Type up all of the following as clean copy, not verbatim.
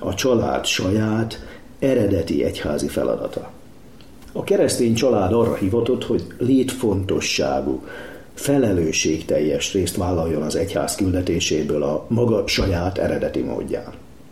a család saját, eredeti egyházi feladata. A keresztény család arra hivatott, hogy létfontosságú, felelősségteljes részt vállaljon az egyház küldetéséből a maga saját eredeti módján.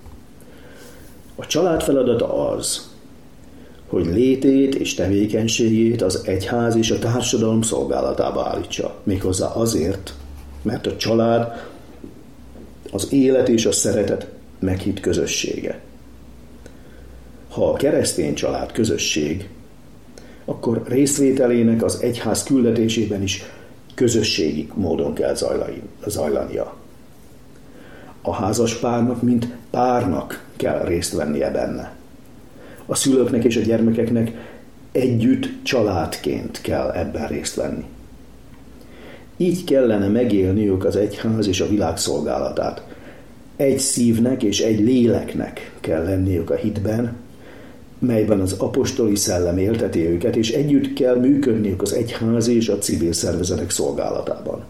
A család feladata az, hogy létét és tevékenységét az egyház és a társadalom szolgálatába állítsa. Méghozzá azért, mert a család az élet és a szeretet meghitt közössége. Ha a keresztény család közösség, akkor részvételének az egyház küldetésében is közösségi módon kell zajlania. A házas párnak, mint párnak kell részt vennie benne. A szülőknek és a gyermekeknek együtt családként kell ebben részt venni. Így kellene megélniük az egyház és a világ szolgálatát. Egy szívnek és egy léleknek kell lenniük a hitben, melyben az apostoli szellem élteti őket, és együtt kell működniük az egyház és a civil szervezetek szolgálatában.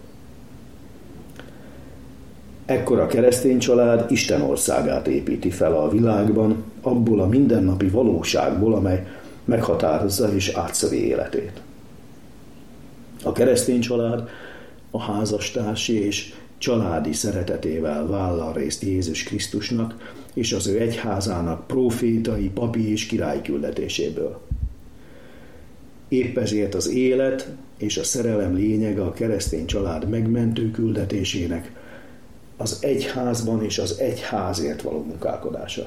Ekkor a keresztény család Isten országát építi fel a világban, abból a mindennapi valóságból, amely meghatározza és átszövi életét. A keresztény család a házastársi és családi szeretetével vállal részt Jézus Krisztusnak és az ő egyházának prófétai, papi és király küldetéséből. Épp ezért az élet és a szerelem lényege a keresztény család megmentő küldetésének az egyházban és az egyházért való munkálkodása.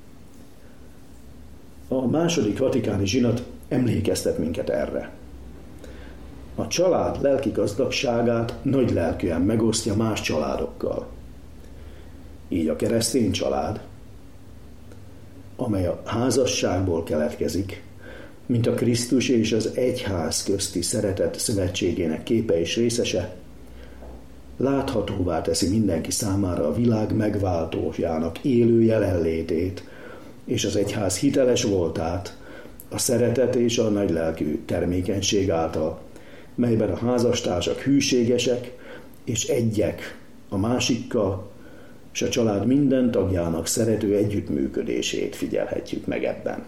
A második vatikáni zsinat emlékeztet minket erre. A család lelki gazdagságát nagy lelkűen megosztja más családokkal. Így a keresztény család, amely a házasságból keletkezik, mint a Krisztus és az egyház közti szeretet szövetségének képe és részese, láthatóvá teszi mindenki számára a világ megváltójának élő jelenlétét és az egyház hiteles voltát a szeretet és a nagylelkű termékenység által, melyben a házastársak hűségesek és egyek a másikkal, és a család minden tagjának szerető együttműködését figyelhetjük meg ebben.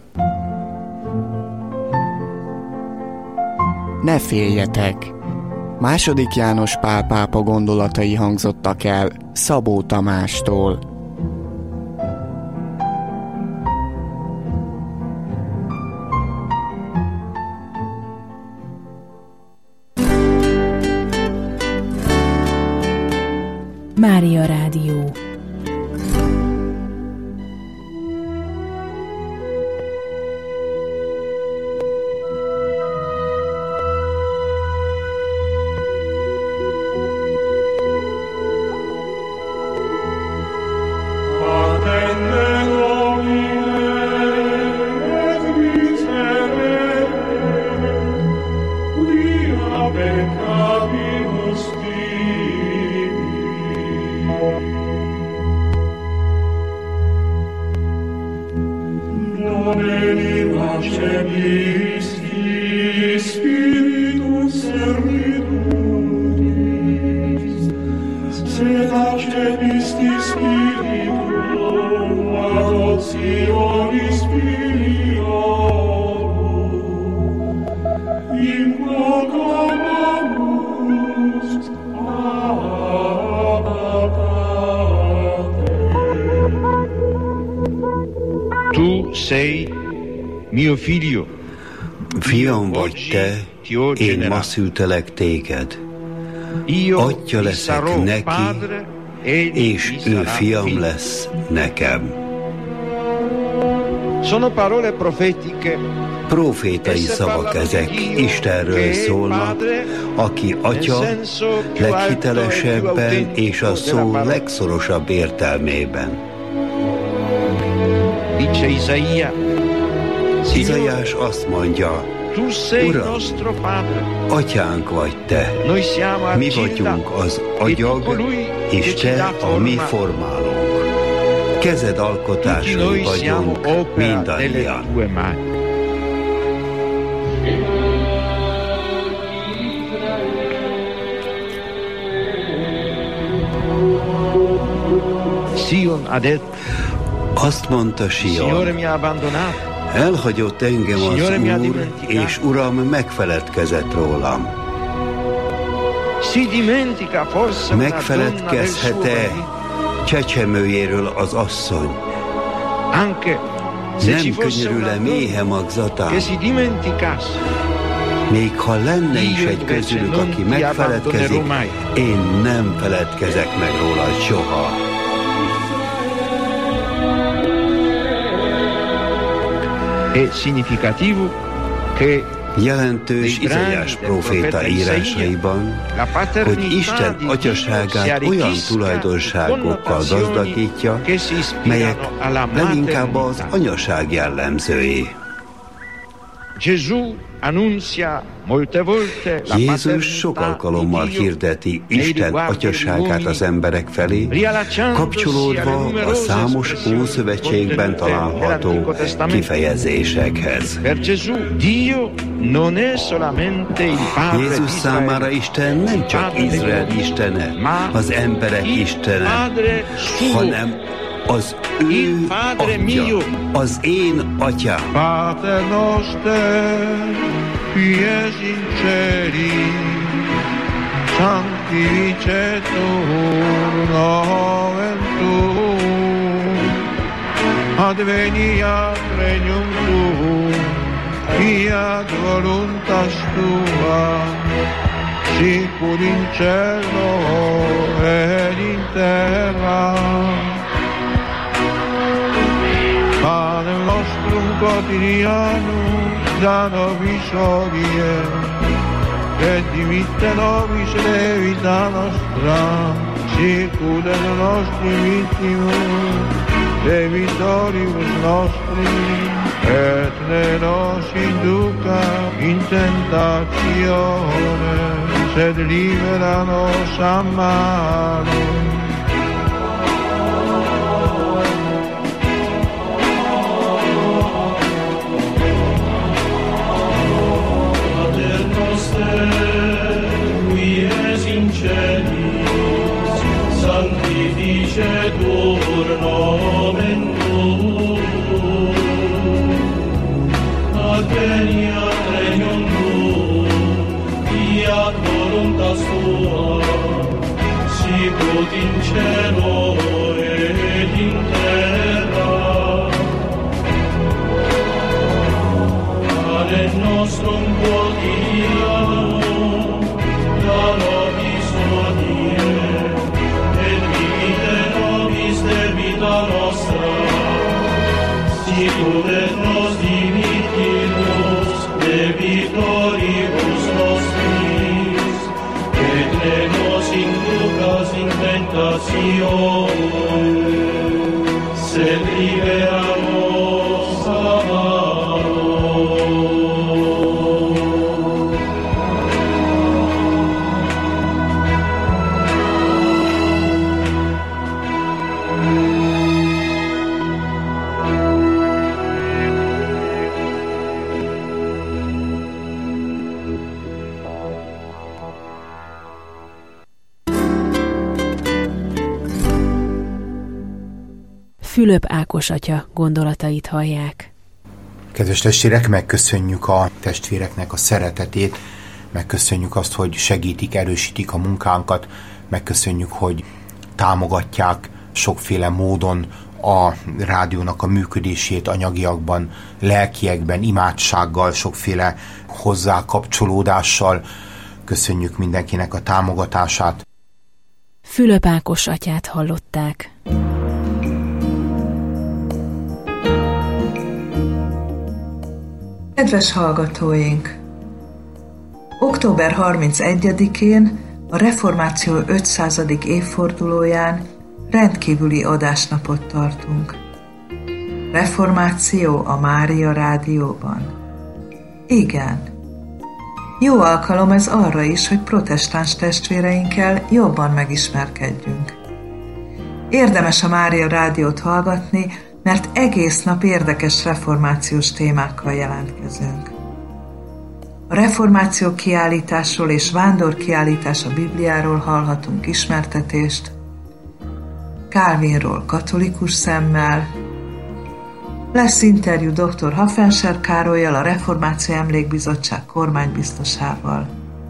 Ne féljetek! II. János Pál pápa gondolatai hangzottak el Szabó Tamástól. Mária Rádió. Tu sei mio figlio. Fiam vagy te, én ma szültelek téged. Atya leszek neki, és ő fiam lesz nekem. Sono parole profetiche. Profétai szavak ezek, Istenről szólnak, aki Atya leghitelesebben és a szó legszorosabb értelmében. Dice Izaiás azt mondja, Uram, atyánk vagy te, mi vagyunk az agyag, és te a mi formálónk. Kezed alkotásai vagyunk mindannyian. Azt mondta Sion, elhagyott engem az Úr, és Uram megfeledkezett rólam. Megfeledkezhet-e csecsemőjéről az asszony? Nem könyörül-e méhe magzatán? Még ha lenne is egy közülük, aki megfeledkezik, én nem feledkezek meg róla soha. Jelentős Izaiás próféta írásaiban, hogy Isten atyaságát olyan tulajdonságokkal gazdagítja, melyek leginkább az anyaság jellemzői. Jézus sok alkalommal hirdeti Isten atyaságát az emberek felé, kapcsolódva a számos Ószövetségben található kifejezésekhez. Jézus számára Isten nem csak Izrael istene, az emberek istene, hanem az ő atya, az én atyám. Pater noster, qui es in celi, sanctificetur nomen tuum, adveniat regnum tuum, fiat voluntas tua, sicur in cielo et in terra. Panem nostrum quotidianum da nobis hodie, et dimitte nobis levita nostra, sicur et nostri vittimus, debitoribus nostri, et ne nos induca in tentatione, sed libera nos a malo. Sanctificetur nomen tuum, adveniat regnum tuum, fiat voluntas tua, sicut in cielo et in terra. Panem nostrum quotidianum da nobis hodie, debita nostra, sicur et nos dimittimus debitoribus nostris, et ne nos inducas in tentatione, sed libera nos a malo. Fülöp Ákos atya gondolatait hallják. Kedves testvérek, megköszönjük a testvéreknek a szeretetét, megköszönjük azt, hogy segítik, erősítik a munkánkat, megköszönjük, hogy támogatják sokféle módon a rádiónak a működését anyagiakban, lelkiekben, imádsággal, sokféle hozzákapcsolódással. Köszönjük mindenkinek a támogatását. Fülöp Ákos atyát hallották. Kedves hallgatóink! Október 31-én, a Reformáció 500. évfordulóján rendkívüli adásnapot tartunk. Reformáció a Mária Rádióban. Igen. Jó alkalom ez arra is, hogy protestáns testvéreinkkel jobban megismerkedjünk. Érdemes a Mária Rádiót hallgatni, mert egész nap érdekes reformációs témákkal jelentkezünk. A reformáció kiállításról és vándorkiállítás a Bibliáról hallhatunk ismertetést, Calvinról katolikus szemmel, Lesz interjú dr. Hafenser Károllyal, a Reformáció Emlékbizottság kormánybiztosával.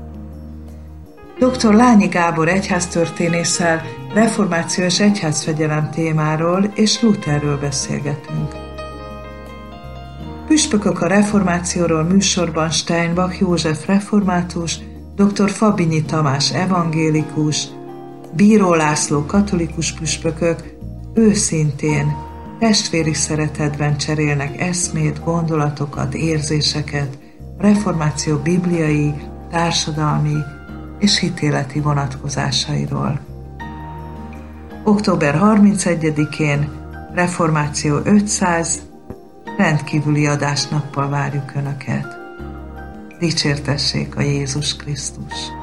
Dr. Lányi Gábor egyháztörténésszel reformáció és egyházfegyelem témáról és Lutherről beszélgetünk. Püspökök a reformációról műsorban Steinbach József református, dr. Fabinyi Tamás evangélikus, Bíró László katolikus püspökök őszintén, testvéri szeretetben cserélnek eszmét, gondolatokat, érzéseket a reformáció bibliai, társadalmi és hitéleti vonatkozásairól. Október 31-én Reformáció 500 rendkívüli adásnappal várjuk Önöket. Dicsértessék a Jézus Krisztus!